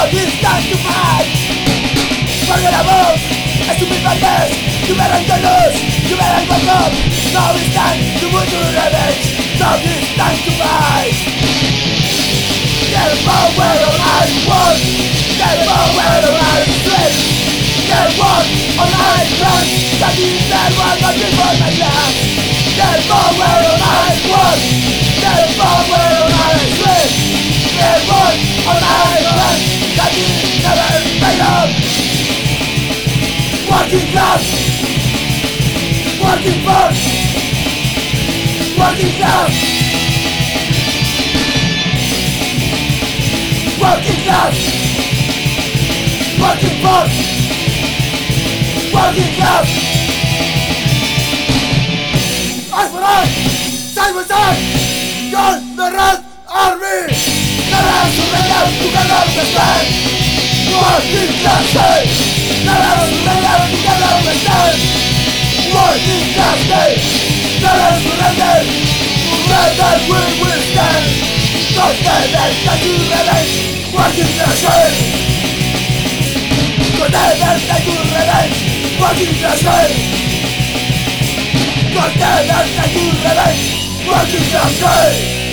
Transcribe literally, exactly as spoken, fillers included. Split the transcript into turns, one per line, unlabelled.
it's time to fight. Porque el amor es tu mismadness. You better to lose, you better wake up. Now it's time to move to revenge. Now it's time to fight. Get power on my world. Get power on my strength. Get one on my front. That is that one that before my last. Get power on my world. Get power on my strength. Get one on my front. That is never made up. Working class. Working force. Working class. Working class. Working force. Working class. Eye for eye. Side by side. Join the Red Army. Never surrender to get understand. Working class. Never surrender to get understand. Working class. Never surrender. Together we will stand. Don't stand and take to revenge. Working class. Together take to revenge. Working class. Together take to revenge. Working class.